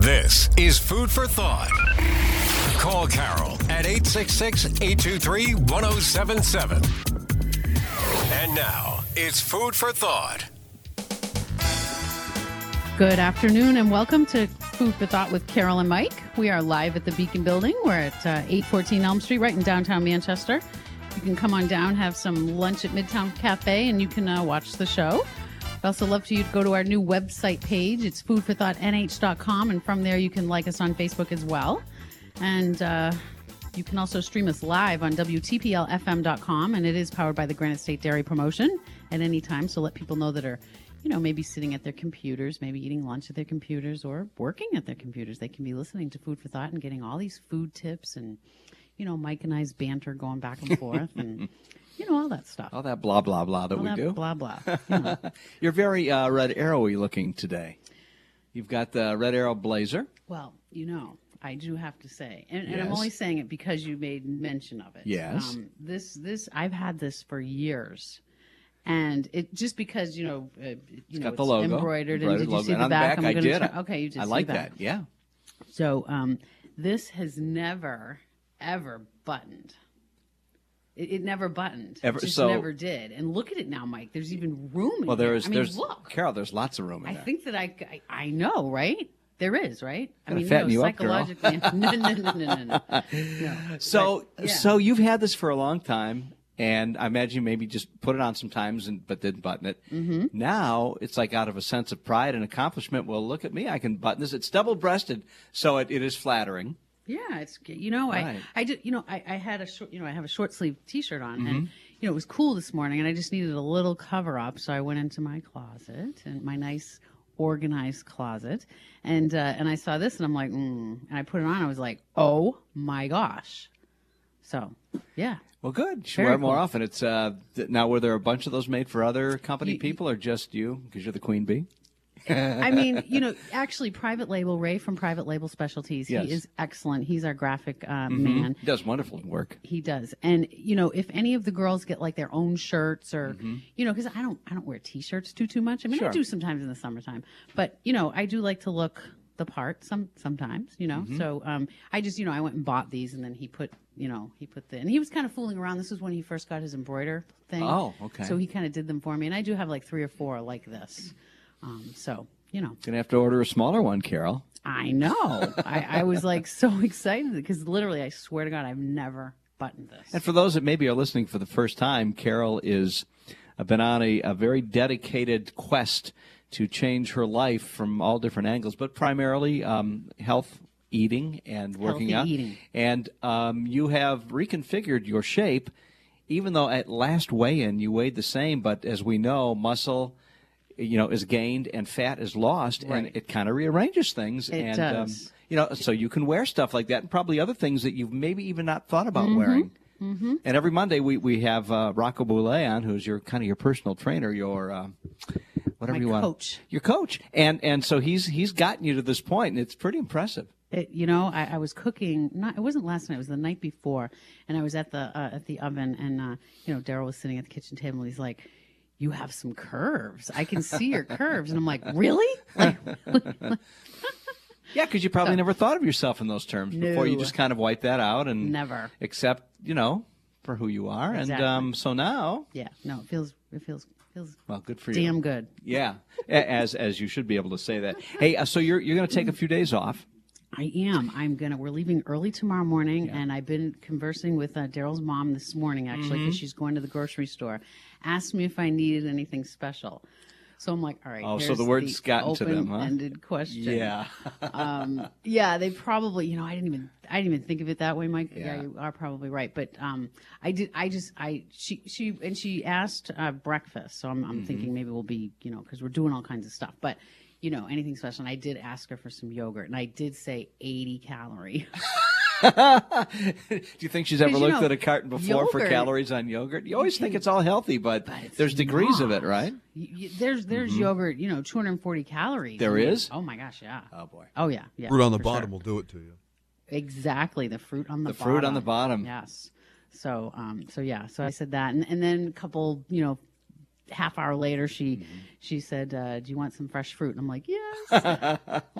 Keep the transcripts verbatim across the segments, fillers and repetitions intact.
This is Food for Thought. Call Carol at eight six six, eight two three, one oh seven seven. And now, it's Food for Thought. Good afternoon and welcome to Food for Thought with Carol and Mike. We are live at the Beacon Building. We're at uh, eight fourteen Elm Street, right in downtown Manchester. You can come on down, have some lunch at Midtown Cafe, and you can uh, watch the show. I'd also love for you to go to our new website page. It's food for thought n h dot com, and from there you can like us on Facebook as well. And uh, you can also stream us live on W T P L F M dot com, and it is powered by the Granite State Dairy Promotion at any time. So let people know that are, you know, maybe sitting at their computers, maybe eating lunch at their computers or working at their computers. They can be listening to Food for Thought and getting all these food tips and, you know, Mike and I's banter going back and forth and, you know, all that stuff. All that blah, blah, blah that all we that do. Blah, blah. You know. You're very uh, Red Arrow-y looking today. You've got the Red Arrow blazer. Well, you know, I do have to say, and, and Yes. I'm only saying it because you made mention of it. Yes. Um, this, this, I've had this for years. And it just because, you know, uh, you know, got the it's logo. embroidered. And Embroidered did you logo. see And the on the back? back, I'm I gonna did. try- okay, you did I see like the back. that, yeah. So um, this has never, ever buttoned. It, it never buttoned. Ever- it just so- never did. And look at it now, Mike. There's even room in Well, here. there's, I mean, there's, look. Carol, there's lots of room in I there. think that I, I, I know, right? There is, right? I Gotta mean, fatten no, you up, girl. psychologically. no, no, no, no, no, no. no. So, But, yeah. so you've had this for a long time, and I imagine you maybe just put it on sometimes, and but didn't button it. Mm-hmm. Now it's like out of a sense of pride and accomplishment. Well, look at me, I can button this. It's double-breasted, so it, it is flattering. Yeah, it's you know Right. I I did you know I, I had a short you know I have a short sleeve T-shirt on Mm-hmm. and you know it was cool this morning and I just needed a little cover up, so I went into my closet and my nice organized closet and uh, and I saw this and I'm like mm, and I put it on. I was like, oh my gosh. So yeah. Well, good. You should Very wear it more cool. often. It's uh, th- now were there a bunch of those made for other company You- people or just you because you're the queen bee? I mean, you know, actually, Private Label, Ray from Private Label Specialties, Yes. he is excellent. He's our graphic uh, Mm-hmm. man. He does wonderful work. He does, and you know, if any of the girls get like their own shirts, or Mm-hmm. you know, because I don't, I don't wear T-shirts too too much. I mean, I Sure. do sometimes in the summertime, but you know, I do like to look the part some sometimes. You know, Mm-hmm. so um, I just, you know, I went and bought these, and then he put, you know, he put the, and he was kind of fooling around. This was when he first got his embroider thing. Oh, okay. So he kind of did them for me, and I do have like three or four like this. Um, so you know. Gonna have to order a smaller one, Carol. I know. I, I was like so excited because literally, I swear to God, I've never buttoned this. And for those that maybe are listening for the first time, Carol is uh, been on a, a very dedicated quest to change her life from all different angles, but primarily um, health, eating, and working Healthy out. eating. And um, you have reconfigured your shape, even though at last weigh-in you weighed the same. But as we know, muscle, you know, is gained and fat is lost, Right. and it kind of rearranges things. It and, does. Um, you know, so you can wear stuff like that, and probably other things that you've maybe even not thought about Mm-hmm. wearing. Mm-hmm. And every Monday we, we have uh, Rocco Boulay on, who's your kind of your personal trainer, your uh, whatever My you want, coach. your coach, and and so he's he's gotten you to this point, and it's pretty impressive. It, you know, I, I was cooking. Not, it wasn't last night. It was the night before, and I was at the uh, at the oven, and uh, you know, Daryl was sitting at the kitchen table. And he's like, "You have some curves. I can see your curves." And I'm like, "Really?" Like, Yeah, because you probably never thought of yourself in those terms before. You No. just kind of wipe that out and Never. accept, you know, for who you are. Exactly. And um, so now, yeah, no, it feels it feels feels well, good for you. damn good. Yeah, a- as as you should be able to say that. Hey, uh, so you're you're going to take a few days off. I am. I'm gonna. We're leaving early tomorrow morning, and I've been conversing with uh, Daryl's mom this morning actually because she's going to the grocery store. Asked me if I needed anything special. So I'm like, all right. Oh, so here's the word's gotten to them, huh? Open-ended question. Yeah. um, yeah, they probably. You know, I didn't even. I didn't even think of it that way, Mike. Yeah. you are probably right. But um, I did. I just. I. She. She. And she asked uh, breakfast. So I'm. I'm Mm-hmm. thinking maybe we'll be. You know, because we're doing all kinds of stuff. But. You know, anything special. And I did ask her for some yogurt, and I did say eighty calorie. Do you think she's ever 'Cause, you looked know, at a carton before for yogurt- calories on yogurt? You always think it's all healthy, but, But it's there's degrees of it, not. right? Y- y- there's there's yogurt, you know, two hundred forty calories. There I mean, is? Oh my gosh, yeah. Oh boy. Oh yeah, yeah. Fruit on the for bottom sure. will do it to you. Exactly, the fruit on the, The bottom. fruit on the bottom. Yes. So um so yeah, so I said that, and and then a couple, you know, half hour later, she mm-hmm. she said, uh, "Do you want some fresh fruit?" And I'm like, "Yes."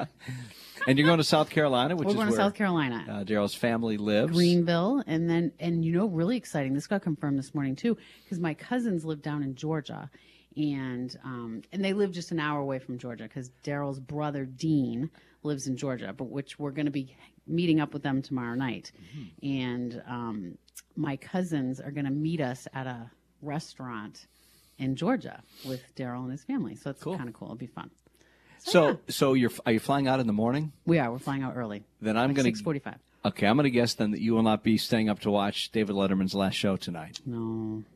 And you're going to South Carolina, which We're is going where to South Carolina. Uh, Daryl's family lives. Greenville, and then and you know, really exciting. This got confirmed this morning too, because my cousins live down in Georgia, and um, and they live just an hour away from Georgia, because Daryl's brother Dean lives in Georgia, but which we're going to be meeting up with them tomorrow night, mm-hmm. and um, my cousins are going to meet us at a restaurant in Georgia with Daryl and his family. So it's cool. Kind of cool. It'll be fun. So, so, yeah. so you're are you flying out in the morning? We are. We're flying out early. Then I'm like going to six forty-five. Okay, I'm going to guess then that you will not be staying up to watch David Letterman's last show tonight. No,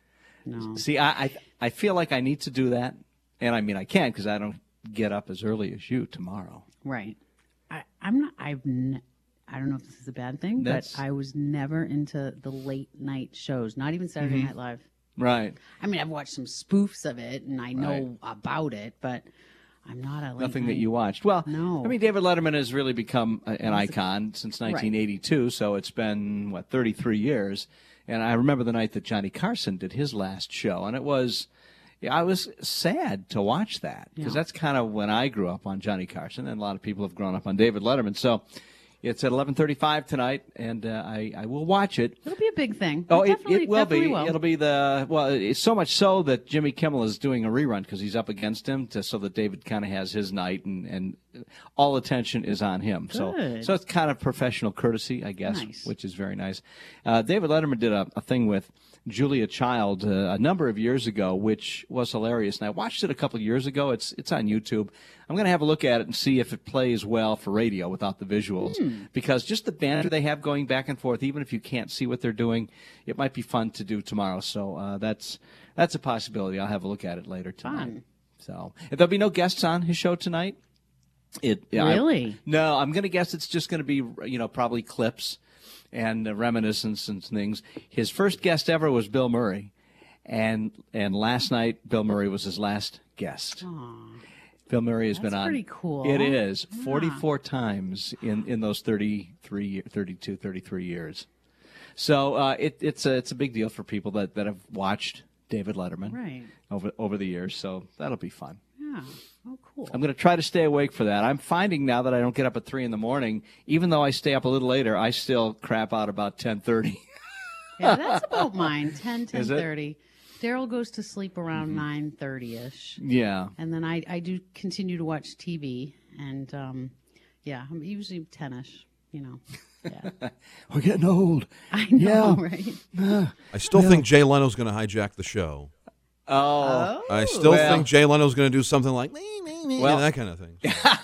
no. See, I I, I feel like I need to do that, and I mean I can't because I don't get up as early as you tomorrow. Right. I, I'm not. I've. N- I don't know if this is a bad thing, That's... but I was never into the late night shows. Not even Saturday mm-hmm. Night Live. Right. I mean, I've watched some spoofs of it, and I know right. about it, but I'm not a late Nothing night. that you watched. Well, no. I mean, David Letterman has really become a, an icon since nineteen eighty-two, right. so it's been, what, thirty-three years. And I remember the night that Johnny Carson did his last show, and it was, yeah, I was sad to watch that, because yeah. that's kind of when I grew up on Johnny Carson, and a lot of people have grown up on David Letterman. So it's at eleven thirty-five tonight, and uh, I, I will watch it. It'll be a big thing. Oh, it, it, it will be. Will. It'll be the, well, it's so much so that Jimmy Kimmel is doing a rerun because he's up against him, to, so that David kind of has his night, and, and all attention is on him. Good. So so it's kind of professional courtesy, I guess, nice. Which is very nice. Uh, David Letterman did a, a thing with Julia Child uh, a number of years ago, which was hilarious. And I watched it a couple of years ago. It's it's on YouTube. I'm going to have a look at it and see if it plays well for radio without the visuals. Mm. Because just the banter they have going back and forth, even if you can't see what they're doing, it might be fun to do tomorrow. So uh, that's that's a possibility. I'll have a look at it later tonight. Fun. So if there'll be no guests on his show tonight. It Really? I, no, I'm going to guess it's just going to be, you know, probably clips and uh, reminiscence and things. His first guest ever was Bill Murray, and and last night Bill Murray was his last guest. Aww. Bill Murray has That's been on. Pretty cool. It is yeah. forty-four times in, in those thirty-three, thirty-two, thirty-three years. So uh, it, it's a it's a big deal for people that, that have watched David Letterman right. over over the years. So that'll be fun. Yeah. Oh, cool. I'm going to try to stay awake for that. I'm finding now that I don't get up at three in the morning, even though I stay up a little later, I still crap out about ten thirty. Yeah, that's about mine, ten, ten thirty. Daryl goes to sleep around mm-hmm. nine thirty-ish. Yeah. And then I, I do continue to watch T V, and, um, yeah, I'm usually ten-ish, you know. Yeah. We're getting old. I know, yeah. right? Uh, I still yeah. think Jay Leno's going to hijack the show. Oh. I still well. think Jay Leno's going to do something like me, me, me, well, that kind of thing.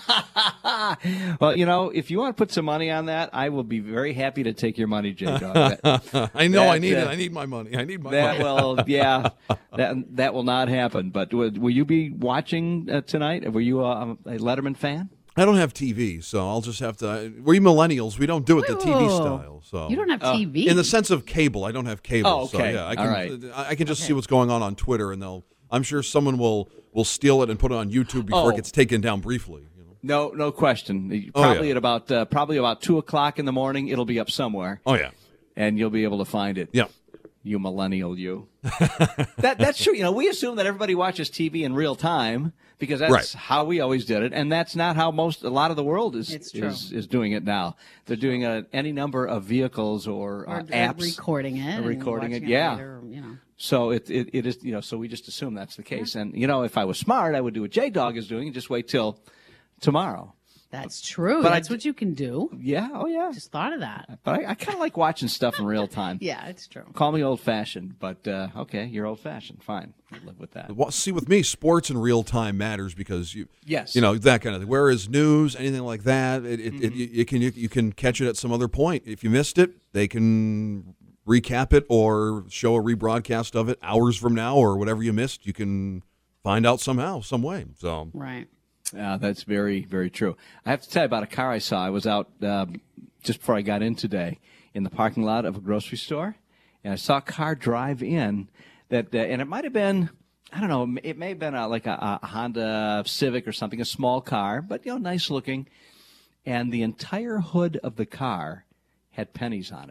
Well, you know, if you want to put some money on that, I will be very happy to take your money, J Dog. I know that, I need uh, it. I need my money. I need my that money. Will, yeah, that that will not happen. But will, will you be watching uh, tonight? Were you a, a Letterman fan? I don't have T V, so I'll just have to. We millennials, we don't do it the T V style. So you don't have T V in the sense of cable. I don't have cable. Oh, okay. So, yeah, I can. All right. I can just okay. see what's going on on Twitter, and they'll. I'm sure someone will will steal it and put it on YouTube before oh. it gets taken down briefly. You know? No, no question. Probably oh, yeah. at about uh, probably about two o'clock in the morning, it'll be up somewhere. Oh yeah, and you'll be able to find it. Yeah. You millennial, you. that that's true. You know, we assume that everybody watches T V in real time because that's right. how we always did it, and that's not how most a lot of the world is it's true. is, is doing it now. They're doing a, any number of vehicles or, or uh, apps, recording it, and recording and it. Yeah. Later, you know. So it, it it is you know so we just assume that's the case, yeah. and you know if I was smart, I would do what J Dog is doing and just wait till tomorrow. That's true. But That's I, what you can do. Yeah. Oh, yeah. Just thought of that. But I, I kind of like watching stuff in real time. Yeah, it's true. Call me old-fashioned, but uh, okay, you're old-fashioned. Fine, I'll live with that. Well, see, with me, sports in real time matters because you, yes, you know that kind of thing. Whereas news, anything like that, it, it, mm-hmm. it you, you can you, you can catch it at some other point. If you missed it, they can recap it or show a rebroadcast of it hours from now, or whatever you missed. You can find out somehow, some way. So right. Uh, that's very, very true. I have to tell you about a car I saw. I was out uh, just before I got in today in the parking lot of a grocery store, and I saw a car drive in that, uh, and it might have been, I don't know, it may have been a, like a, a Honda Civic or something, a small car, but, you know, nice looking. And the entire hood of the car had pennies on it.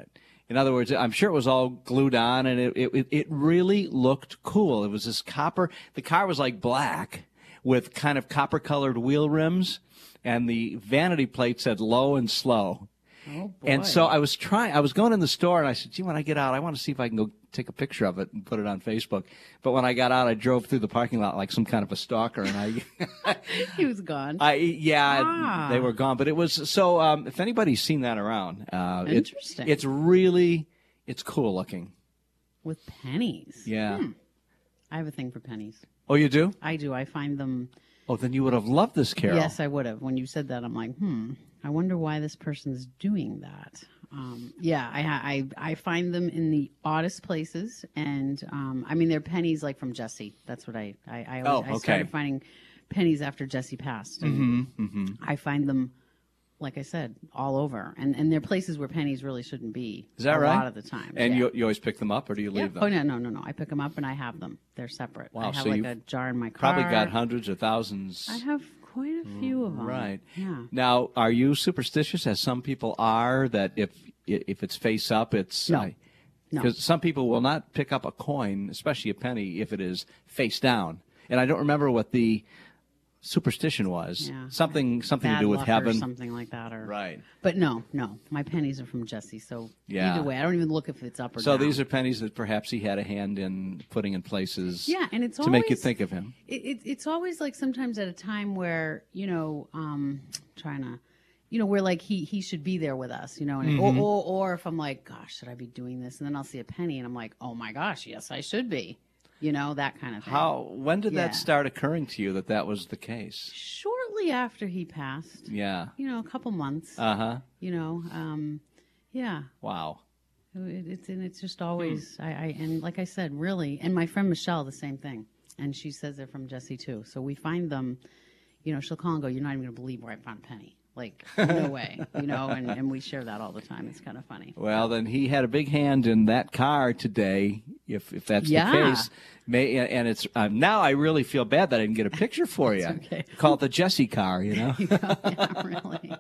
In other words, I'm sure it was all glued on, and it, it it really looked cool. It was this copper. The car was like black with kind of copper-colored wheel rims, and the vanity plate said "low and slow." Oh, boy. And so I was trying. I was going in the store, and I said, "Gee, when I get out, I want to see if I can go take a picture of it and put it on Facebook." But when I got out, I drove through the parking lot like some kind of a stalker, and I, He was gone. I yeah, Ah. they were gone. But it was so. Um, if anybody's seen that around, uh, it- Interesting. it's really it's cool looking. With pennies. Yeah. Hmm. I have a thing for pennies. Oh, you do? I do. I find them. Oh, then you would have loved this, Carol. Yes, I would have. When you said that, I'm like, hmm. I wonder why this person's doing that. Um, yeah, I, I I find them in the oddest places, and um, I mean they're pennies like from Jesse. That's what I I, I, always, Oh, I okay. started finding pennies after Jesse passed. And Mm-hmm, mm-hmm. I find them, like I said, all over, and and they're places where pennies really shouldn't be. Is that a right? lot of the time. And yeah. you you always pick them up, or do you Yeah. leave them? Oh no no no no! I pick them up and I have them. They're separate. Wow, I have so like you've a jar in my car. Probably got hundreds or thousands. I have quite a few of them. Right. Yeah. Now, are you superstitious, as some people are, that if if it's face up, it's No. No. Because some people will not pick up a coin, especially a penny, if it is face down. And I don't remember what the superstition was. Yeah. Something something Bad to do with luck heaven. or something like that, or Right. But no, no, my pennies are from Jesse. So Yeah. either way, I don't even look if it's up or So down. these are pennies that perhaps he had a hand in putting in places. Yeah, and it's to make you always- think of him. It, it, it's always like sometimes at a time where you know, um, trying to, you know, where like he he should be there with us, you know, and Mm-hmm. or, or or if I'm like, gosh, should I be doing this? And then I'll see a penny, and I'm like, oh my gosh, yes, I should be, you know, that kind of thing. How? When did Yeah. that start occurring to you that that was the case? Shortly after he passed, Yeah. you know, a couple months, Uh huh. you know, um, yeah. Wow. It, it's and it's just always I, I and like I said, really, and my friend Michelle the same thing, and she says they're from Jesse too. So we find them, you know, she'll call and go, "You're not even gonna believe where I found a penny." Like no way, you know, and, and we share that all the time. It's kind of funny. Well, then he had a big hand in that car today, if if that's Yeah. the case. May, and it's um, now I really feel bad that I didn't get a picture for you. okay. Call it the Jesse car, you know. Yeah, really.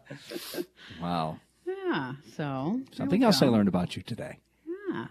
Wow. Yeah. So there Something we else I go. learned about you today. Yeah.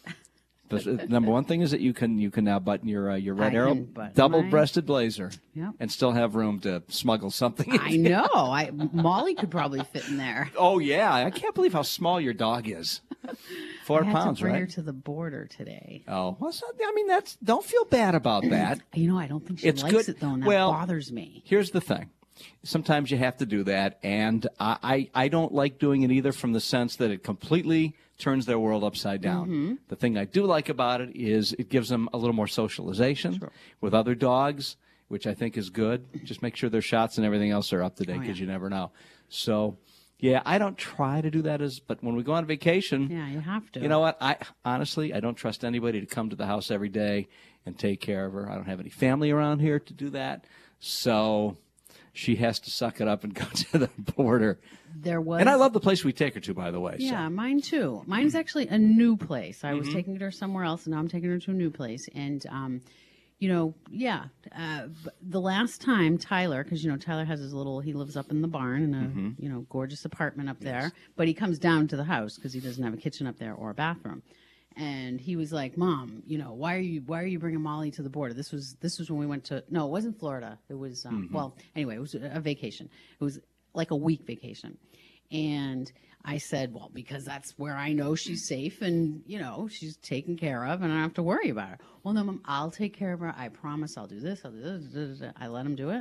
But uh, number one thing is that you can you can now button your uh, your Red I Arrow can button double-breasted blazer, Yep. and still have room to smuggle something. I know. I Molly could probably fit in there. Oh yeah, I can't believe how small your dog is. Four I had pounds, to bring right? her to the border today. Oh, well, it's not, I mean that's. Don't feel bad about that. You know, I don't think she It's likes good- it though, and that well, bothers me. Here's the thing. Sometimes you have to do that, and I, I, I don't like doing it either from the sense that it completely turns their world upside down. Mm-hmm. The thing I do like about it is it gives them a little more socialization with other dogs, which I think is good. Just make sure their shots and everything else are up to date Oh, because yeah. you never know. So, yeah, I don't try to do that as, but when we go on vacation, Yeah, you have to. you know what? I honestly, I don't trust anybody to come to the house every day and take care of her. I don't have any family around here to do that. So she has to suck it up and go to the border. There was, And I love the place we take her to, by the way. Yeah, So. mine too. Mine's actually a new place. I Mm-hmm. was taking her somewhere else, and now I'm taking her to a new place. And, um, you know, yeah, uh, b- the last time Tyler, because you know Tyler has his little, he lives up in the barn in a Mm-hmm. you know gorgeous apartment up there, but he comes down to the house because he doesn't have a kitchen up there or a bathroom. And he was like, "Mom, you know, why are you why are you bringing Molly to the border?" This was this was when we went to no, it wasn't Florida. It was um, Mm-hmm. well, anyway, it was a a vacation. It was like a week vacation. And I said, well, because that's where I know she's safe and, you know, she's taken care of and I don't have to worry about her. Well, no, Mom, I'll take care of her. I promise I'll do this. I'll do this. da, da, da. I let him do it.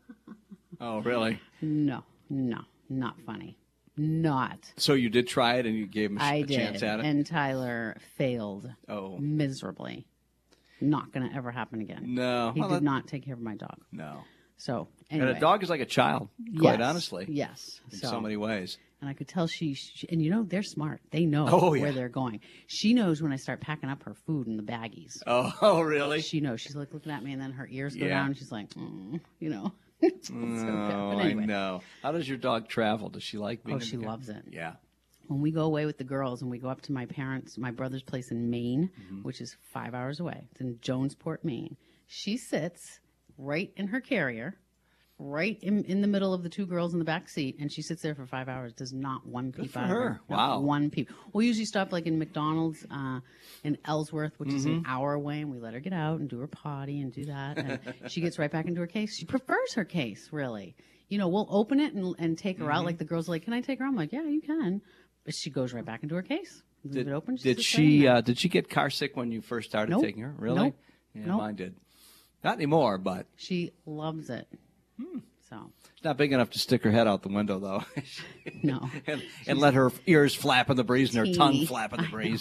Oh, really? No, no, not funny. Not. So you did try it and you gave him a, I a did. chance at it? And Tyler failed Oh. miserably. Not going to ever happen again. No. He Well, did that- not take care of my dog. No. So, anyway. And a dog is like a child, quite Yes, honestly, Yes. in so many ways. And I could tell she, she and you know, they're smart. They know Oh, yeah. where they're going. She knows when I start packing up her food in the baggies. Oh, oh really? She knows. She's like looking at me, and then her ears go Yeah. down. And she's like, mm, you know. It's so bad. Oh, But anyway, I know. How does your dog travel? Does she like being Oh, in she the car? loves it. Yeah. when we go away with the girls and we go up to my parents, my brother's place in Maine, Mm-hmm. which is five hours away. It's in Jonesport, Maine. She sits right in her carrier, right in, in the middle of the two girls in the back seat, and she sits there for five hours, does not one peep for out of her. her. Not Wow. one peep. We usually stop like in McDonald's uh, in Ellsworth, which Mm-hmm. is an hour away, and we let her get out and do her potty and do that. And she gets right back into her case. She prefers her case, really. You know, we'll open it and, and take her Mm-hmm. out. Like the girls are like, can I take her out? I'm like, yeah, you can. But she goes right back into her case. Leave Did, it open. did sits she right in there. uh, did she get car sick when you first started Nope. taking her? Really? Nope. Yeah, Nope. mine did. Not anymore, but She loves it. Hmm. So, it's not big enough to stick her head out the window, though. no. and, and let her ears flap in the breeze and her tongue Teeny. flap in the breeze.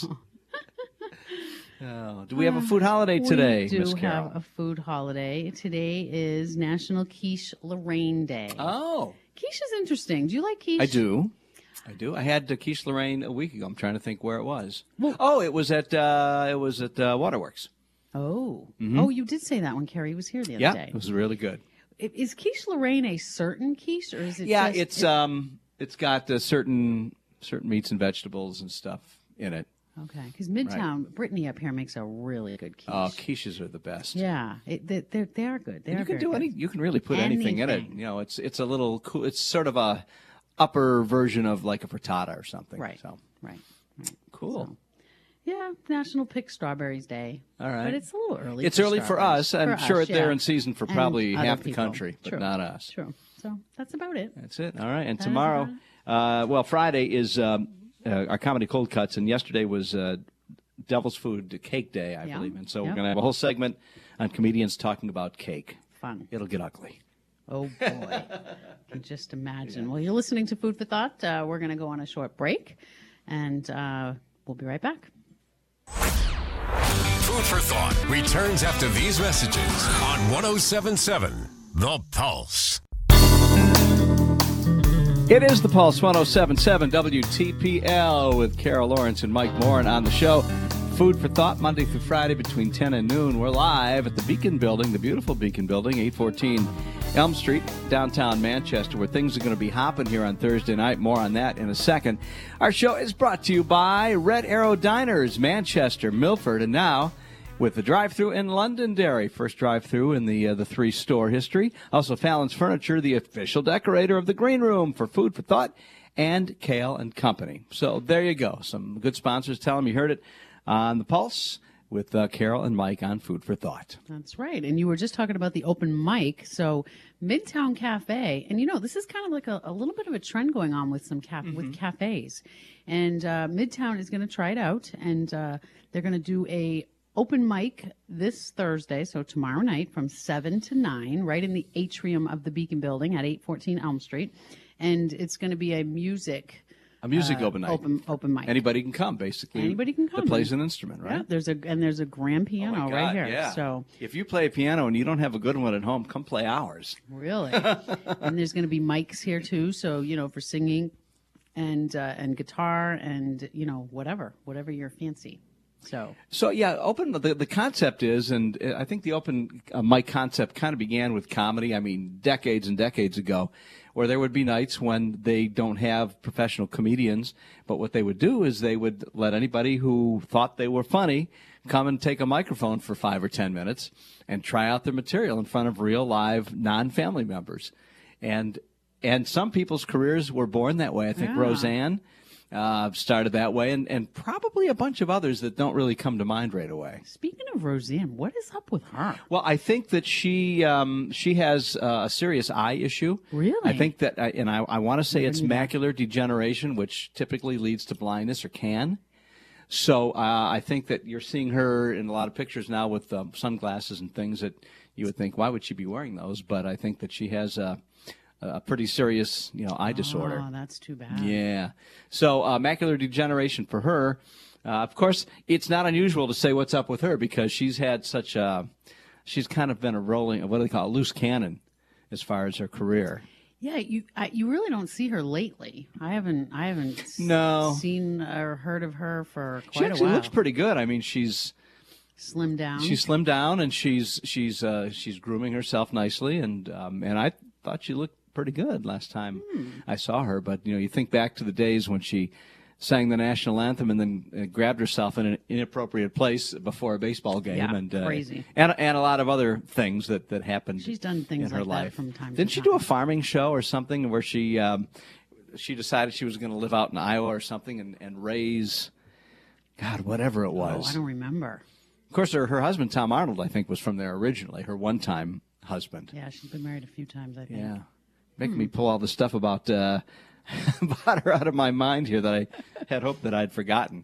Oh, do we have a food holiday today, We do Miss Carol? have a food holiday. Today is National Quiche Lorraine Day. Oh, Quiche is interesting. Do you like quiche? I do. I do. I had the quiche Lorraine a week ago. I'm trying to think where it was. Well- oh, it was at uh, it was at uh, Waterworks. Oh. Oh, you did say that when Carrie was here the other Yeah, day. it was really good. I- Is quiche Lorraine a certain quiche, or is it Yeah, just... it's um, it's got uh, certain certain meats and vegetables and stuff in it. Okay, because Midtown, Brittany up here makes a really good quiche. Oh, quiches are the best. Yeah, it, they, they're, they are good. They you are can very do good. any. You can really put anything. in it. Anything. You know, it's it's a little cool. It's sort of a upper version of like a frittata or something. Right, So right, right. cool. So, yeah, National Pick Strawberries Day. All right. But it's a little early. It's for early for strawberries. us. I'm For sure us, they're yeah. in season for And probably other half the people. country, but True. not us. True. So that's about it. That's it. All right. And That is tomorrow, uh, well, Friday is um, uh, our comedy cold cuts, and yesterday was uh, Devil's Food Cake Day, I Yeah. believe. And so Yeah. we're going to have a whole segment on comedians talking about cake. Fun. It'll get ugly. Oh, boy. I can just imagine. Well, you're listening to Food for Thought. Uh, we're going to go on a short break, and uh, we'll be right back. Food for Thought returns after these messages on one oh seven point seven The Pulse. It is the Pulse one oh seven point seven W T P L with Carol Lawrence and Mike Morin on the show. Food for Thought, Monday through Friday between ten and noon. We're live at the Beacon Building, the beautiful Beacon Building, eight fourteen Elm Street, downtown Manchester, where things are going to be hopping here on Thursday night. More on that in a second. Our show is brought to you by Red Arrow Diners, Manchester, Milford, and now with the drive-thru in Londonderry. First drive-thru in the uh, the three-store history. Also, Fallon's Furniture, the official decorator of the Green Room for Food for Thought, and Kale and Company. So there you go. Some good sponsors. Tell them you heard it on the Pulse with uh, Carol and Mike on Food for Thought. That's right. And you were just talking about the open mic. So Midtown Cafe, and you know, this is kind of like a, a little bit of a trend going on with some caf- with cafes. And uh, Midtown is going to try it out, and uh, they're going to do a open mic this Thursday, so tomorrow night from seven to nine, right in the atrium of the Beacon Building at eight fourteen Elm Street. And it's going to be a music A music uh, open night. Open, open mic. Anybody can come, basically. Anybody can come. That plays an instrument, right? Yeah, there's a and there's a grand Oh, piano my right God, here. yeah. So if you play a piano and you don't have a good one at home, come play ours. really, and there's going to be mics here too. So you know, for singing and uh, and guitar and you know whatever, whatever your fancy. So So yeah, open. The, the concept is, and I think the open uh, mic concept kind of began with comedy. I mean, decades and decades ago, where there would be nights when they don't have professional comedians, but what they would do is they would let anybody who thought they were funny come and take a microphone for five or ten minutes and try out their material in front of real live non-family members, and and some people's careers were born that way. I think Yeah. Roseanne uh, started that way, and, and probably a bunch of others that don't really come to mind right away. speaking of Roseanne, what is up with her? Well, I think that she um, she has uh, a serious eye issue. Really? I think that, uh, and I, I want to say it's Bring me back. macular degeneration, which typically leads to blindness or can. So uh, I think that you're seeing her in a lot of pictures now with um, sunglasses and things that you would think, why would she be wearing those? But I think that she has a, a pretty serious, you know, eye disorder. Oh, that's too bad. Yeah. So uh, macular degeneration for her. Uh, of course, it's not unusual to say what's up with her because she's had such a, she's kind of been a rolling, what do they call it, loose cannon as far as her career. Yeah, you I, you really don't see her lately. I haven't I haven't s- No. seen or heard of her for She quite a actually while. looks pretty good. I mean, she's Slim down. she's slimmed down and she's she's uh, she's grooming herself nicely, and um, and I thought she looked pretty good last time Hmm. I saw her. But you know, you think back to the days when she sang the national anthem and then uh, grabbed herself in an inappropriate place before a baseball game. Yeah, and uh, crazy. And, and a lot of other things that, that happened She's done things in her like that life. from time to Didn't she time. do a farming show or something where she um, she decided she was going to live out in Iowa or something and, and raise, God, whatever it was. Oh, I don't remember. Of course, her, her husband, Tom Arnold, I think, was from there originally, her one-time husband. Yeah, she's been married a few times, I think. Yeah. Making Hmm. me pull all the stuff about uh, about her out of my mind here that I had hoped that I'd forgotten.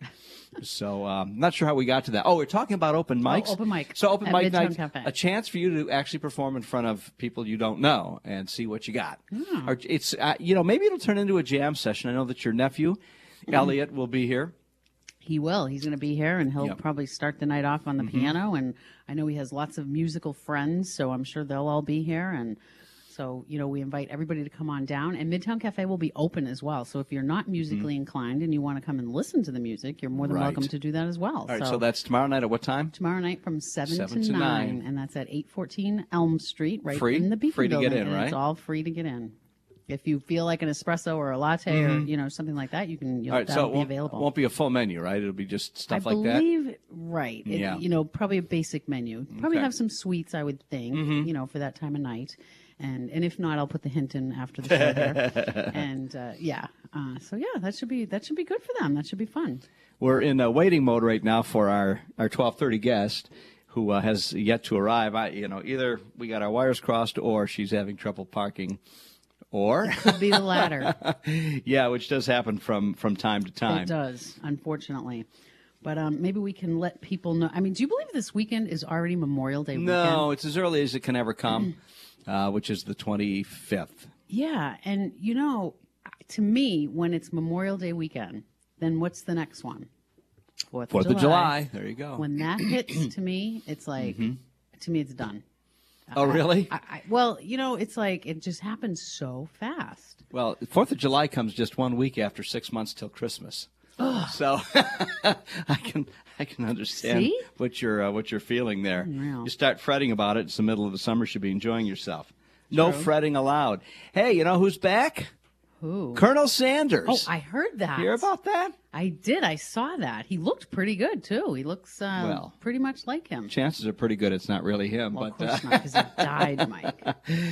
So I'm um, not sure how we got to that. Oh, we're talking about open mics. Oh, open mic So open at mic Midtown night, Cafe. a chance for you to actually perform in front of people you don't know and see what you got. Hmm. Or it's uh, you know, maybe it'll turn into a jam session. I know that your nephew, Elliot, will be here. He will. He's going to be here, and he'll Yep. probably start the night off on the piano. And I know he has lots of musical friends, so I'm sure they'll all be here. And so, you know, we invite everybody to come on down. And Midtown Cafe will be open as well. So if you're not musically inclined and you want to come and listen to the music, you're more than Right. welcome to do that as well. All right, so, that's tomorrow night at what time? tomorrow night from seven, seven to, to nine, nine. and that's at eight fourteen Elm Street, right Free? in the Beacon Free to get Building. in, and right? It's all free to get in. If you feel like an espresso or a latte or you know something like that, you can. You'll, All right, that'll so it be won't, available. won't be a full menu, right? It'll be just stuff I like that. believe, right. It- Yeah. You know, probably a basic menu. Probably Okay. have some sweets, I would think, Mm-hmm. you know, for that time of night. And and if not, I'll put the hint in after the show there. And uh, yeah, uh, so yeah, that should be that should be good for them. That should be fun. We're in uh, waiting mode right now for our, our twelve thirty guest who uh, has yet to arrive. I, you know, either we got our wires crossed or she's having trouble parking. Or, Could be the latter. yeah, which does happen from, from time to time. It does, unfortunately. But um, maybe we can let people know. I mean, do you believe this weekend is already Memorial Day weekend? No, it's as early as it can ever come, uh, which is the twenty-fifth. Yeah, and you know, to me, when it's Memorial Day weekend, then what's the next one? Fourth, Fourth of July. There you go. When that hits, to me, it's like, to me, it's done. Oh, really? I, I, well, you know, it's like it just happens so fast. Well, Fourth of July comes just one week after six months till Christmas. So I can I can understand See? what you're uh, what you're feeling there. Unreal. You start fretting about it. It's the middle of the summer. You should be enjoying yourself. No True. fretting allowed. Hey, you know who's back? Who? Colonel Sanders. Oh, I heard that. Hear about that? I did. I saw that. He looked pretty good too. He looks uh, Well. pretty much like him. Chances are pretty good it's not really him. Well, of but course uh, not, because he died, Mike.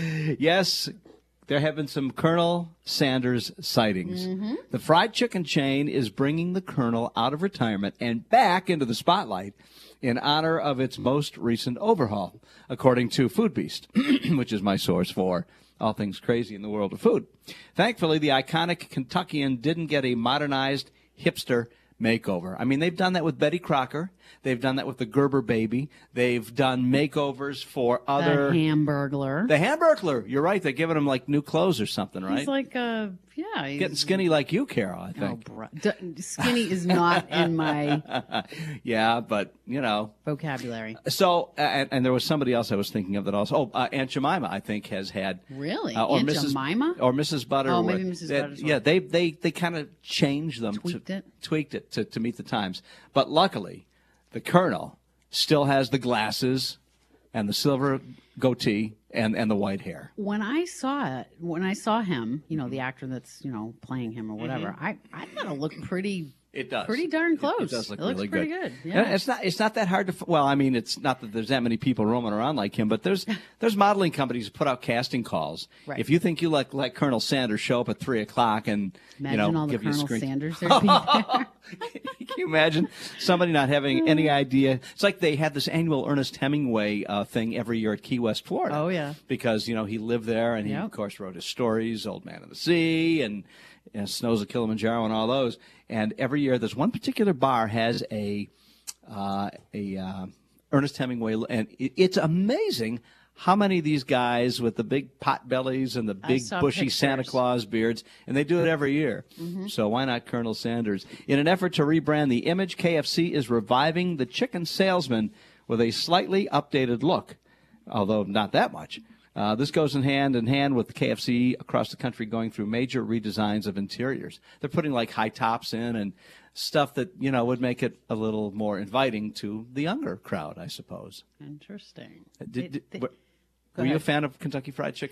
yes, there have been some Colonel Sanders sightings. Mm-hmm. The fried chicken chain is bringing the Colonel out of retirement and back into the spotlight in honor of its most recent overhaul, according to Food Beast, which is my source for all things crazy in the world of food. Thankfully, the iconic Kentuckian didn't get a modernized hipster makeover. I mean, they've done that with Betty Crocker. They've done that with the Gerber baby. They've done makeovers for other... The Hamburglar. The Hamburglar. You're right. They're giving him like new clothes or something, right? He's like, uh, yeah. He's, Getting skinny like you, Carol, I Oh, think. bro. D- skinny is not in my Yeah, but, you know. vocabulary. So, uh, and, and there was somebody else I was thinking of that also. Oh, uh, Aunt Jemima, I think, has had... Really? Uh, or Aunt Missus Jemima? Or Missus Butter. Oh, maybe or- Missus that- Butter's Yeah, one. they, they, they kind of changed them. Tweaked to, it? Tweaked it to, to meet the times. But luckily, the Colonel still has the glasses and the silver goatee and, and the white hair. When I saw it, when I saw him, you know, Mm-hmm. the actor that's, you know, playing him or whatever, I, I thought it looked pretty, It does. pretty darn It- close. It, does look It looks really pretty good. good, yeah. And It's not. It's not that hard to. f- Well, I mean, it's not that there's that many people roaming around like him, but there's there's modeling companies that put out casting calls. Right. If you think you like like Colonel Sanders, show up at three o'clock and Imagine you know all the give you a Colonel screen. Sanders there'd be there. Can you imagine somebody not having any idea? It's like they had this annual Ernest Hemingway uh, thing every year at Key West, Florida. Oh, yeah. Because you know he lived there and he Yep. of course wrote his stories, Old Man of the Sea and, and Snows of Kilimanjaro and all those. And every year, there's one particular bar has a uh, a uh, Ernest Hemingway, and it, it's amazing how many of these guys with the big pot bellies and the big saw bushy Santa pictures. Claus beards, and they do it every year. So why not Colonel Sanders? In an effort to rebrand the image, K F C is reviving the chicken salesman with a slightly updated look, although not that much. Uh, this goes in hand in hand with the K F C across the country going through major redesigns of interiors. They're putting like high tops in and stuff that, you know, would make it a little more inviting to the younger crowd, I suppose. Interesting. Did, They- did- they- were Go were you a ahead. fan of Kentucky Fried Chicken?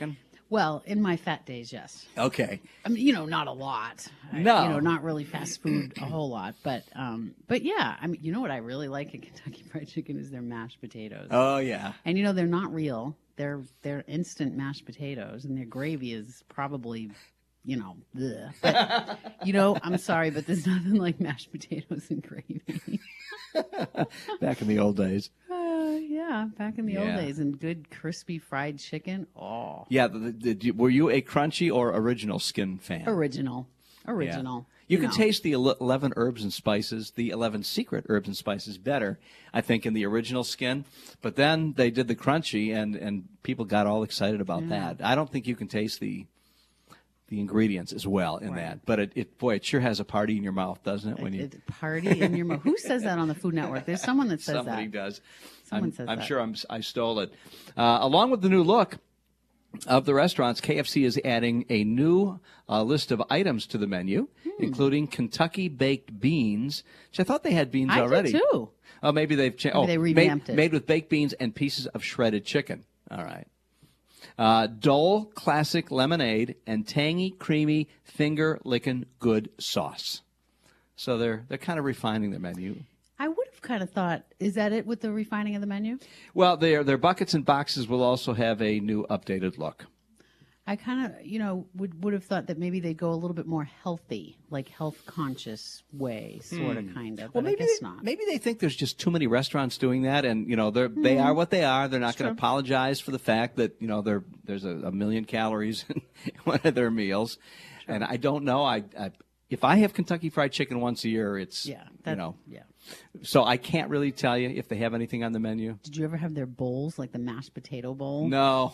Well, in my fat days, yes. Okay. I mean, you know, not a lot. I- No. you know, not really fast food a whole lot, but um, but yeah. I mean, you know what I really like at Kentucky Fried Chicken is their mashed potatoes. Oh, yeah. And you know, they're not real. They're they're instant mashed potatoes, and their gravy is probably, you know, bleh. But, you know, I'm sorry, but there's nothing like mashed potatoes and gravy. Back in the old days. Uh, yeah, back in the old Yeah. days, and good crispy fried chicken. Oh, Yeah. The, the, the, were you a crunchy or original skin fan? original, Yeah. original. You can know. taste the ele- eleven herbs and spices, the eleven secret herbs and spices better, I think, in the original skin. But then they did the crunchy, and, and people got all excited about that. I don't think you can taste the the ingredients as well in Right. that. But it, it, boy, it sure has a party in your mouth, doesn't it? When you It- party in your mouth. Who says that on the Food Network? There's someone that says somebody that. does. Someone I'm, says I'm that. sure I'm, I stole it. Uh, along with the new look of the restaurants, K F C is adding a new uh, list of items to the menu, Hmm. including Kentucky baked beans, which I thought they had beans I already. do too. Oh, maybe they've changed. Maybe Oh, they made, revamped it. made with baked beans and pieces of shredded chicken. All right. Uh, Dole Classic Lemonade and tangy, creamy, finger-licking good sauce. So they're they're kind of refining their menu. I would have kind of thought, is that it with the refining of the menu? Well, their their buckets and boxes will also have a new updated look. I kind of, you know, would would have thought that maybe they'd go a little bit more healthy, like health conscious way, sort of, kind of. But Hmm. Well, maybe I guess they, not. maybe they think there's just too many restaurants doing that, and you know they're they are what they are. They're not going to apologize for the fact that you know there there's a, a million calories in one of their meals, and I don't know. I, I if I have Kentucky Fried Chicken once a year, it's Yeah, you that, know, yeah. so I can't really tell you if they have anything on the menu. Did you ever have their bowls, like the mashed potato bowl? No,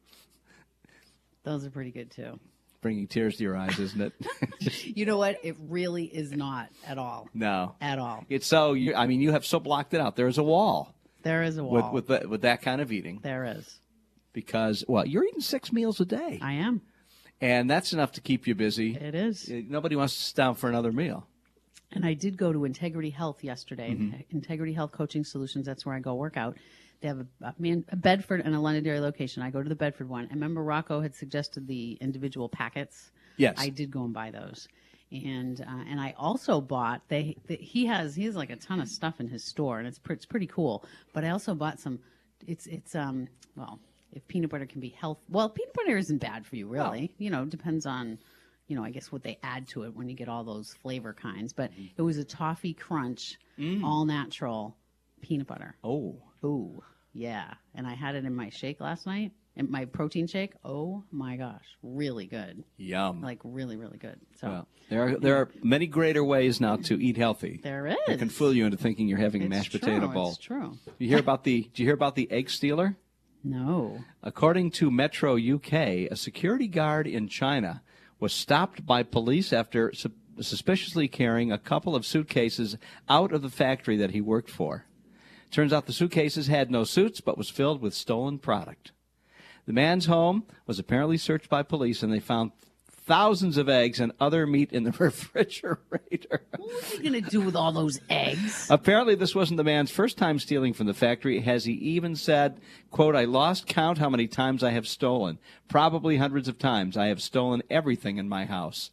Those are pretty good too. bringing tears to your eyes, isn't it? You know what? It really is not at all. No, At all. it's so. You, I mean, you have so blocked it out. There is a wall There is a with wall. with that, with that kind of eating there is. because well, you're eating six meals a day. I am. And that's enough to keep you busy. It is. Uh, Nobody wants to sit down for another meal. And I did go to Integrity Health yesterday. Mm-hmm. Integrity Health Coaching Solutions. That's where I go work out. They have a, a, man, a Bedford and a Londonderry location. I go to the Bedford one. I remember Rocco had suggested the individual packets. Yes. I did go and buy those. And uh, and I also bought they, they he has he has like a ton of stuff in his store, and it's pre- it's pretty cool. But I also bought some. It's it's um well if peanut butter can be health well peanut butter isn't bad for you really. You know, depends on you know I guess what they add to it when you get all those flavor kinds. But it was a toffee crunch, all natural peanut butter. Oh. Ooh, yeah. And I had it in my shake last night, in my protein shake. Oh my gosh, really good. Yum. Like really, really good. So well, there are there are many greater ways now to eat healthy. there is. That can fool you into thinking you're having a It's mashed true, potato bowl. It's true. You hear about the? Did you hear about the egg stealer? No. According to Metro U K, a security guard in China was stopped by police after su- suspiciously carrying a couple of suitcases out of the factory that he worked for. Turns out the suitcases had no suits, but was filled with stolen product. The man's home was apparently searched by police, and they found thousands of eggs and other meat in the refrigerator. What are you going to do with all those eggs? Apparently, this wasn't the man's first time stealing from the factory, as he even said, quote, "I lost count how many times I have stolen. Probably hundreds of times. I have stolen everything in my house,"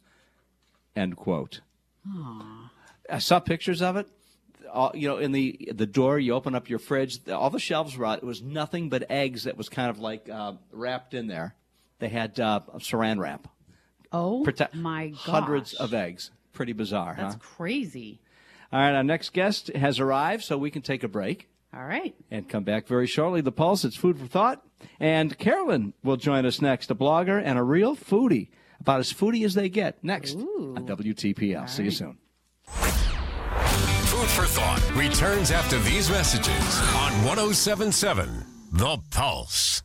end quote. Aww. I saw pictures of it. All, you know, in the the door, you open up your fridge. All the shelves were out. It was nothing but eggs that was kind of like uh, wrapped in there. They had uh, saran wrap. Oh, Prote- my gosh. Hundreds of eggs. Pretty bizarre, That's huh? crazy. All right, our next guest has arrived, so we can take a break All right. and come back very shortly. The Pulse, it's Food for Thought. And Carolyn will join us next, a blogger and a real foodie, about as foodie as they get, next Ooh. on W T P L. All See you right. soon. Food for Thought returns after these messages on one oh seven point seven The Pulse.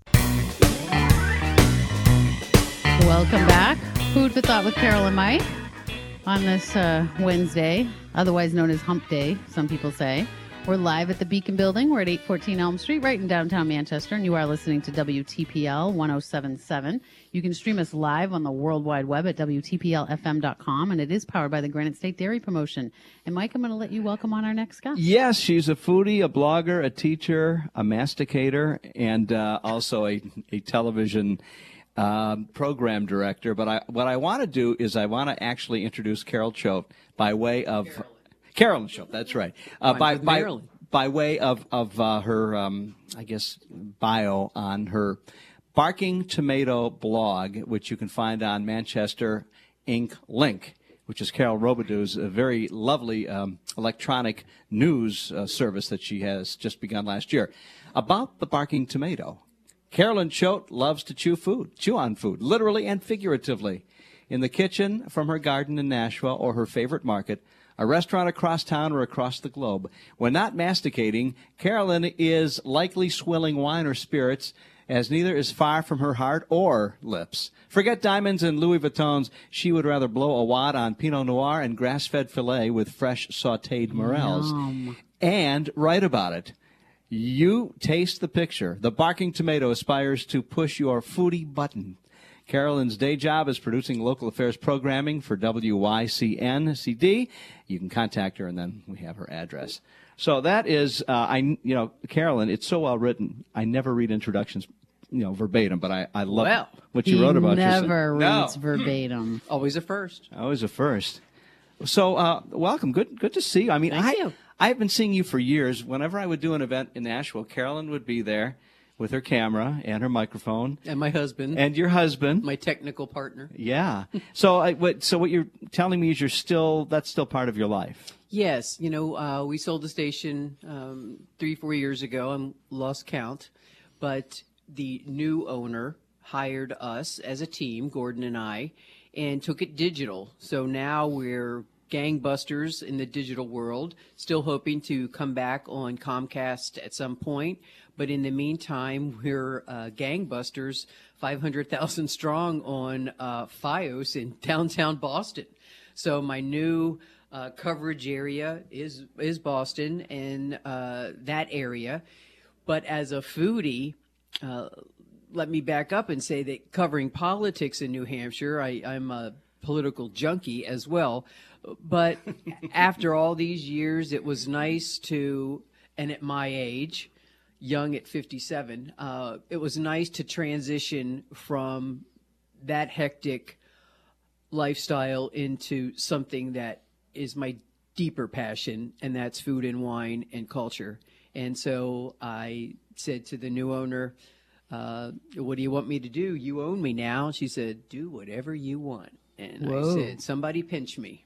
Welcome back. Food for Thought with Carol and Mike on this uh, Wednesday, otherwise known as Hump Day, some people say. We're live at the Beacon Building. We're at eight fourteen Elm Street, right in downtown Manchester, and you are listening to W T P L one oh seven point seven. You can stream us live on the World Wide Web at W T P L F M dot com, and it is powered by the Granite State Dairy Promotion. And Mike, I'm going to let you welcome on our next guest. Yes, she's a foodie, a blogger, a teacher, a masticator, and uh, also a, a television um, program director. But I, what I want to do is I want to actually introduce Carol Choate by way of Carolyn Choate. That's right. Uh, by by Maryland. by way of of uh, her, um, I guess, bio on her Barking Tomato blog, which you can find on Manchester Ink Link, which is Carol Robidoux's a very lovely um, electronic news uh, service that she has just begun last year. About the barking tomato, Carolyn Choate loves to chew food, chew on food, literally and figuratively. In the kitchen, from her garden in Nashua or her favorite market, a restaurant across town or across the globe. When not masticating, Carolyn is likely swilling wine or spirits, as neither is far from her heart or lips. Forget diamonds and Louis Vuittons. She would rather blow a wad on Pinot Noir and grass-fed filet with fresh sautéed morels. Yum. And write about it. You taste the picture. The Barking Tomato aspires to push your foodie button. Carolyn's day job is producing local affairs programming for W Y C N C D. You can contact her, and then we have her address. So that is, uh, I, you know, Carolyn, it's so well written. I never read introductions, you know, verbatim, but I, I love Well, what you He wrote about never yourself. reads verbatim. Always a first. No, always a first. So, uh, welcome. Good, good to see you. I mean, Thank I, you. I've been seeing you for years. Whenever I would do an event in Nashville, Carolyn would be there with her camera and her microphone, And my husband, and your husband. my technical partner. Yeah. So, I, what, so what you're telling me is you're still that's still part of your life. Yes, you know, uh, we sold the station um, three, four years ago and lost count, but the new owner hired us as a team, Gordon and I, and took it digital. So now we're gangbusters in the digital world, still hoping to come back on Comcast at some point. But in the meantime, we're uh, gangbusters, five hundred thousand strong on uh, Fios in downtown Boston. So my new uh, coverage area is is Boston and uh, that area. But as a foodie, uh, let me back up and say that covering politics in New Hampshire, I, I'm a political junkie as well. But after all these years, it was nice to, and at my age, young at fifty-seven, uh, it was nice to transition from that hectic lifestyle into something that is my deeper passion, and that's food and wine and culture. And so I said to the new owner, uh, what do you want me to do? You own me now. She said, do whatever you want. And Whoa. I said, somebody pinch me.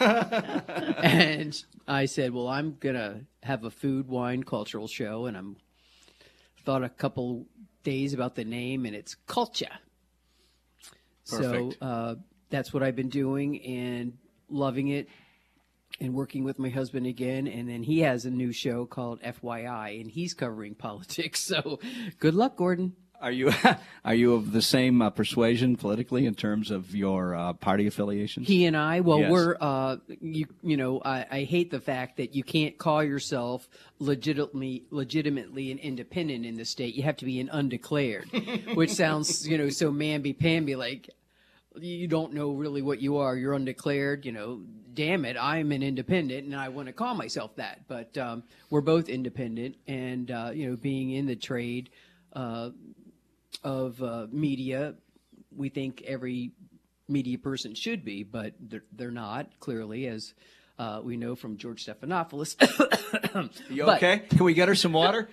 And I said, well, I'm going to have a food, wine, cultural show, and I'm thought a couple days about the name, and it's Culture. Perfect. So uh, that's what I've been doing and loving it and working with my husband again. And then he has a new show called F Y I, and he's covering politics. So good luck, Gordon. Are you are you of the same uh, persuasion politically in terms of your uh, party affiliations? He and I, well, Yes. we're, uh, you, you know, I, I hate the fact that you can't call yourself legitimately, legitimately an independent in the state. You have to be an undeclared, which sounds, you know, so mamby-pamby, like you don't know really what you are. You're undeclared, you know, damn it, I'm an independent and I want to call myself that. But um, we're both independent and, uh, you know, being in the trade uh, of uh, media, we think every media person should be, but they're, they're not, clearly, as uh, we know from George Stephanopoulos. You But- okay? Can we get her some water?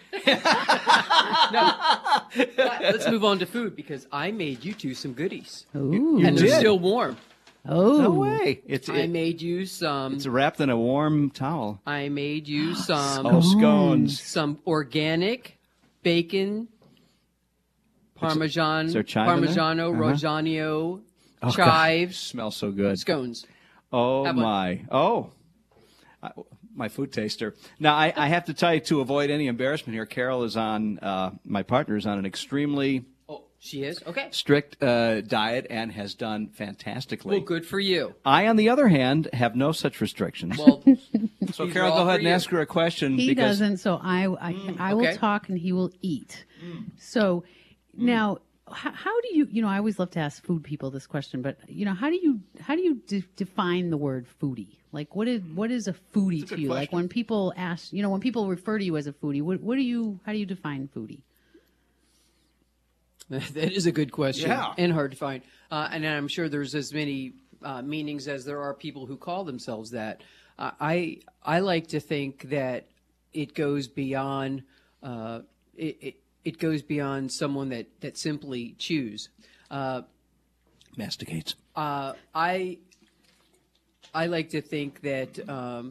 But let's move on to food, because I made you two some goodies. Ooh. And they're did? still warm. Oh. No way. It's I it, made you some. it's wrapped in a warm towel. I made you some Oh, scones. some organic bacon, Parmesan, is there chive in there? Parmigiano, Uh-huh. Reggiano, Oh, God. chives, Smells so good. scones. Oh Have one. my! Oh, I, my food taster. Now I, I have to tell you, to avoid any embarrassment here, Carol is on. Uh, my partner is on an extremely Oh, she is? Okay. strict uh, diet and has done fantastically. Well, good for you. I, on the other hand, have no such restrictions. Well, so, these Carol, are all go ahead for and you. ask her a question. He because doesn't, so I I, I will okay. talk and he will eat. So now, how, how do you? You know, I always love to ask food people this question, but you know, how do you how do you de- define the word foodie? Like, what is what is a foodie That's a to good you? Like question. when people ask, you know, when people refer to you as a foodie, what what do you? How do you define foodie? That is a good question Yeah. and hard to find. Uh, and I'm sure there's as many uh, meanings as there are people who call themselves that. Uh, I I like to think that it goes beyond uh, it, it it goes beyond someone that that simply chews. Uh, Masticates. uh, I I like to think that um,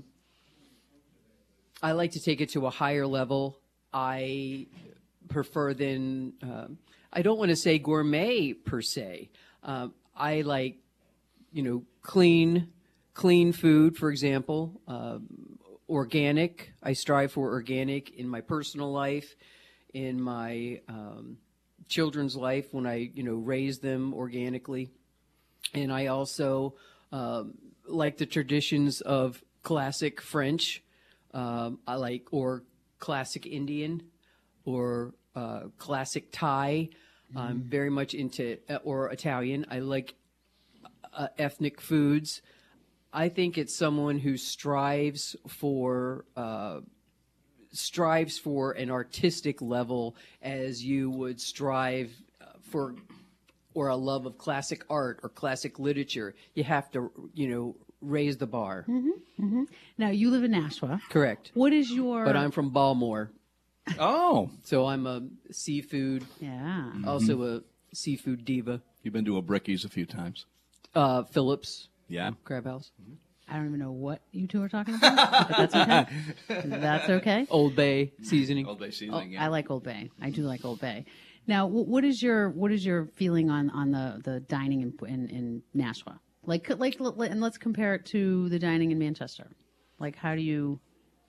I like to take it to a higher level. I prefer than um I don't want to say gourmet per se. Um, I like, you know, clean, clean food. For example, um, organic. I strive for organic in my personal life, in my um, children's life when I, you know, raise them organically, and I also um, like the traditions of classic French. Um, I like or classic Indian, or uh, classic Thai. I'm very much into, uh, or Italian. I like uh, ethnic foods. I think it's someone who strives for uh, strives for an artistic level, as you would strive uh, for, or a love of classic art or classic literature. You have to, you know, raise the bar. Now, you live in Nashua. Correct. What is your? But I'm from Balmore, Oh, so I'm a seafood, Yeah. also a seafood diva. you've been to a Bricky's a few times. Uh, Phillips Yeah. Crab House. I don't even know what you two are talking about, but that's okay. That's okay. Old Bay seasoning. Old Bay seasoning. I like Old Bay. I do like Old Bay. Now, wh- what is your what is your feeling on, on the, the dining in, in in Nashua? Like like l- and let's compare it to the dining in Manchester. Like, how do you?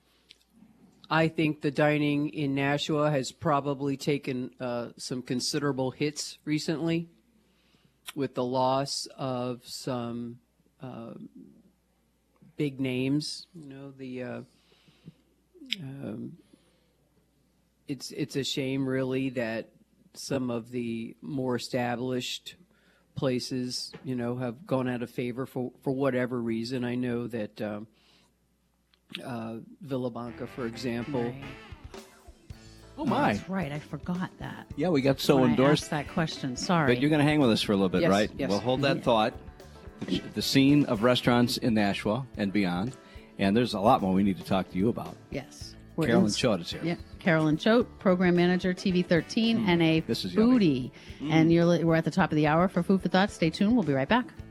I think the dining in Nashua has probably taken uh, some considerable hits recently, with the loss of some uh, big names. You know, the uh, um, it's it's a shame, really, that some of the more established places, you know, have gone out of favor for for whatever reason. I know that. Um, Uh, Villabanca, for example. Right. Oh my! That's right. I forgot that. Yeah, we got so when I endorsed. asked that question. Sorry. But you're going to hang with us for a little bit, Yes, right? yes. We'll hold that thought. The, the scene of restaurants in Nashua and beyond, and there's a lot more we need to talk to you about. Yes. We're Carolyn in- Choate is here. Yeah, Carolyn Choate, program manager, T V thirteen, and a This is yummy. foodie. And you're li- we're at the top of the hour for Food for Thought. Stay tuned. We'll be right back.